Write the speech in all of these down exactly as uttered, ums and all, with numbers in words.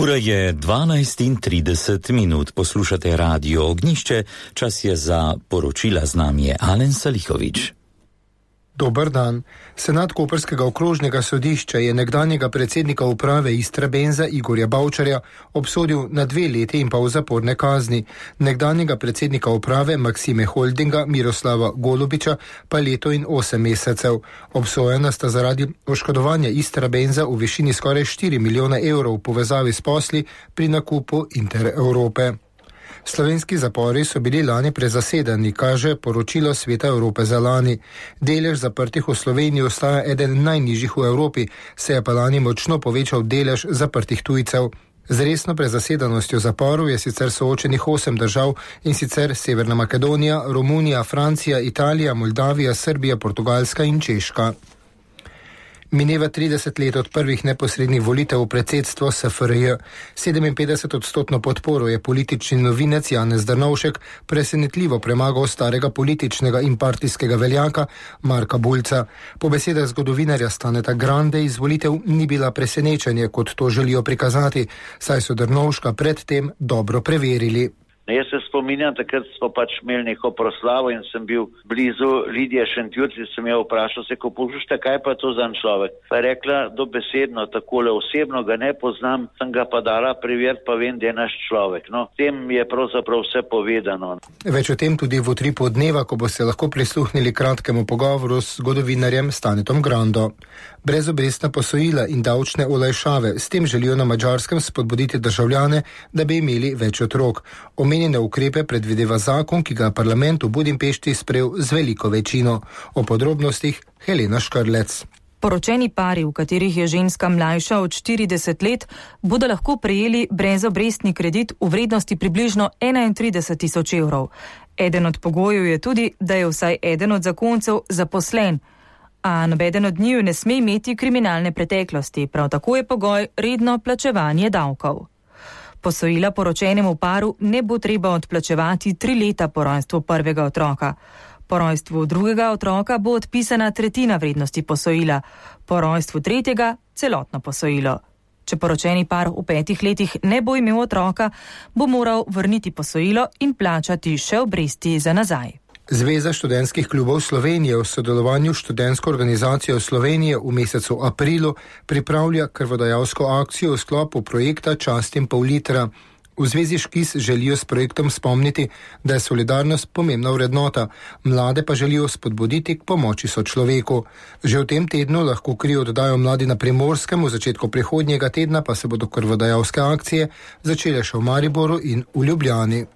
Ura je dvanajst in trideset minut, poslušate Radio Ognjišče, čas je za poročila, z nami je Alen Salihovič. Dober dan. Senat Koprskega okrožnega sodišča je nekdanjega predsednika uprave Istrabenza Igorja Bavčarja obsodil na dve leti in pol zaporne kazni, nekdanjega predsednika uprave Maksime Holdinga Miroslava Golubiča pa leto in osem mesecev. Obsojena sta zaradi oškodovanja Istrabenza v višini skoraj štiri milijone evrov v povezavi s posli pri nakupu Inter Evrope. Slovenski zapori so bili lani prezasedeni, kaže poročilo Sveta Evrope za lani. Delež zaprtih v Sloveniji ostaja eden najnižjih v Evropi, se je pa lani močno povečal delež zaprtih tujcev. Z resno prezasedenostjo zaporov je sicer soočenih osem držav, in sicer Severna Makedonija, Romunija, Francija, Italija, Moldavija, Srbija, Portugalska in Češka. Mineva trideset let od prvih neposrednih volitev v predsedstvo S F R J. sedeminpetdeset odstotno podporo je politični novinec Janez Drnovšek presenetljivo premagal starega političnega in partijskega veljaka Marka Bulca. Po besedah zgodovinarja Staneta Grande izvolitev ni bila presenečenje, kot to želijo prikazati, saj so Drnovška predtem dobro preverili. Jaz se spominjam, takrat smo pač imeli neko proslavo in sem bil blizu Lidije Šentjurci, sem jo vprašal, se ko poslušate, kaj pa to za človek. Pa je rekla dobesedno, takole osebno ga ne poznam, sem ga pa dala preveriti, pa vem, da je naš človek. No, tem je pravzaprav vse povedano. Več o tem tudi v utripu dneva, ko boste lahko prisluhnili kratkemu pogovoru s zgodovinarjem Stanetom Grando. Brezobrestna posojila in davčne olajšave, s tem želijo na Madžarskem spodbuditi državljane, da bi imeli več otrok. Omenjene ukrepe predvideva zakon, ki ga parlament v Budimpešti sprejel z veliko večino. O podrobnostih Helena Škrlec. Poročeni pari, v katerih je ženska mlajša od štirideset let, bodo lahko prejeli brezobrestni kredit v vrednosti približno enaintrideset tisoč evrov. Eden od pogojev je tudi, da je vsaj eden od zakoncev zaposlen, a nobeden od njiju ne sme imeti kriminalne preteklosti, prav tako je pogoj redno plačevanje davkov. Posojila poročenemu paru ne bo treba odplačevati tri leta po rojstvu prvega otroka. Po rojstvu drugega otroka bo odpisana tretjina vrednosti posojila, po rojstvu tretjega celotno posojilo. Če poročeni par v petih letih ne bo imel otroka, bo moral vrniti posojilo in plačati še obresti za nazaj. Zveza študentskih klubov Slovenije v sodelovanju s študentsko organizacijo Slovenije v mesecu aprilu pripravlja krvodajalsko akcijo v sklopu projekta Čast in pol litra. V zvezi Škis želijo s projektom spomniti, da je solidarnost pomembna vrednota, mlade pa želijo spodbuditi k pomoči sočloveku. Že v tem tednu lahko kri oddajo mladi na Primorskem, v začetku prihodnjega tedna pa se bodo krvodajalske akcije začele še v Mariboru in v Ljubljani.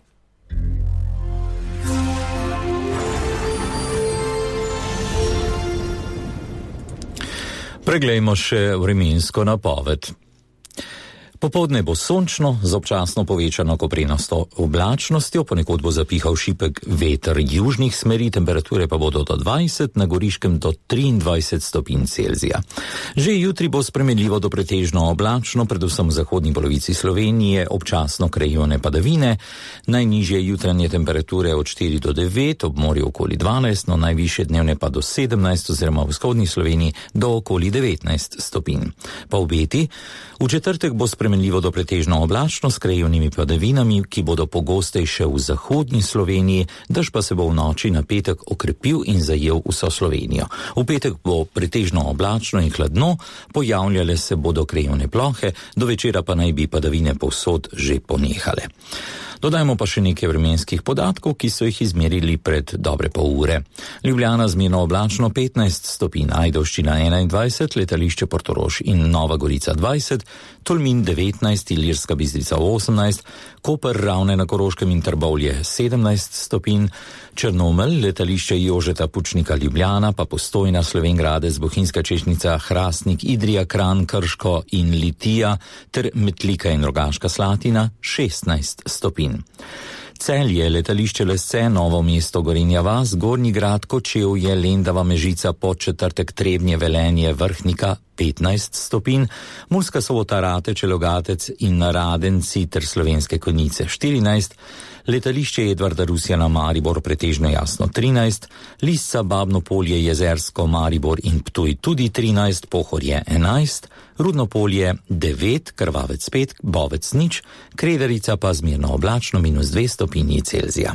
Preglejmo še vremensko napoved. Popoldne bo sončno, z občasno povečano koprenasto oblačnostjo, ponekod bo zapihal šipek veter južnih smeri, temperature pa bodo do dvajset, na Goriškem do triindvajset stopinj Celzija. Že jutri bo spremenljivo do pretežno oblačno, predvsem v zahodni polovici Slovenije, občasno krajevne padavine, najnižje jutranje temperature od štiri do devet, ob morju okoli dvanajst, no najvišje dnevne pa do sedemnajst oziroma v vzhodni Sloveniji do okoli devetnajst stopinj. Pa obeti, v četrtek bo spremenljivo do pretežno oblačno s krajevnimi padavinami, ki bodo pogostejše v zahodni Sloveniji, dež pa se bo v noči na petek okrepil in zajel vso Slovenijo. V petek bo pretežno oblačno in hladno, pojavljale se bodo krajevne plohe, do večera pa naj bi padavine povsod že ponehale. Dodajmo pa še nekaj vremenskih podatkov, ki so jih izmerili pred dobre pol ure. Ljubljana zmerno oblačno petnajst stopinj, Ajdovščina enaindvajset, letališče Portorož in Nova Gorica dvajset, Tolmin devetnajst, Ilirska Bistrica osemnajst, Koper, Ravne na Koroškem in Trbovlje sedemnajst stopinj, Črnomelj, letališče Jožeta Pučnika Ljubljana, pa Postojna, Slovenj Gradec, Bohinjska Češnjica, Hrastnik, Idrija, Kranj, Krško in Litija ter Metlika in Rogaška Slatina šestnajst stopinj. Celje, letališče Lesce, Novo mesto, Gorenja vas, Gornji Grad, Kočevje, Lendava, Mežica, Podčetrtek, Trebnje, Velenje, Vrhnika petnajst stopinj, Murska Sobota, Rateče, Logatec in Radenci ter Slovenske Konjice štirinajst, letališče Edvarda Rusjana Maribor pretežno jasno trinajst, Lisca, Babno Polje, Jezersko, Maribor in Ptuj tudi trinajst, Pohorje enajst, Rudno Polje devet, Krvavec pet, Bovec nič, Krederica pa zmerno oblačno minus dve stopinji Celzija.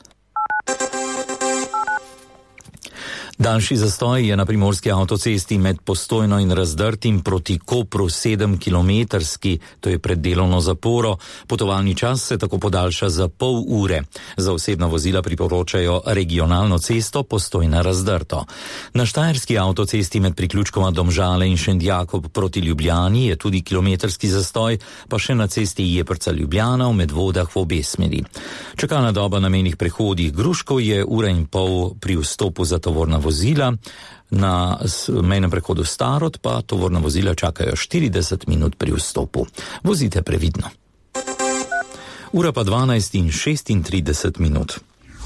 Daljši zastoj je na primorski avtocesti med Postojno in Razdrtim proti Kopru sedemkilometrski, to je pred delovno zaporo. Potovalni čas se tako podaljša za pol ure. Za osebna vozila priporočajo regionalno cesto Postojna-Razdrto. Na štajerski avtocesti med priključkoma Domžale in Šentjakob proti Ljubljani je tudi kilometrski zastoj, pa še na cesti Jeprca-Ljubljana v Medvodah v obe smeri. Čakalna doba na mejnih prehodih Gruškov je ura in pol pri vstopu za tovorna vozila, na mejnem prehodu Starod pa tovorna vozila čakajo štirideset minut pri vstopu. Vozite previdno. Ura pa dvanajst in šestintrideset minut.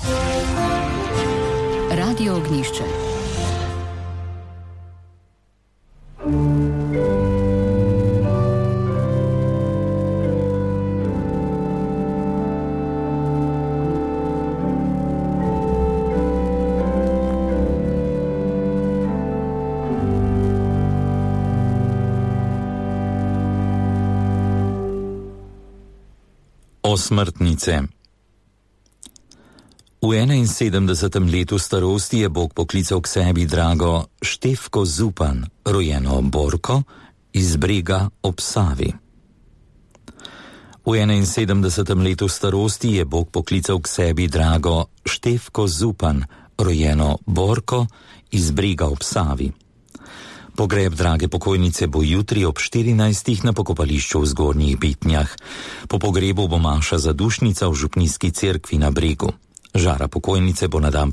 Radio Ognjišče. Osmrtnice. V enainsedemdesetem letu starosti je Bog poklical k sebi drago Štefko Zupan, rojeno Borko, iz Brega ob Savi. V enainsedemdesetem letu starosti je Bog poklical k sebi drago Štefko Zupan, rojeno Borko, iz Brega ob Savi. Pogreb drage pokojnice bo jutri ob štirinajstih na pokopališču v Zgornjih Bitnjah. Po pogrebu bo maša zadušnica v župnijski cerkvi na Bregu. Žara pokojnice bo na dan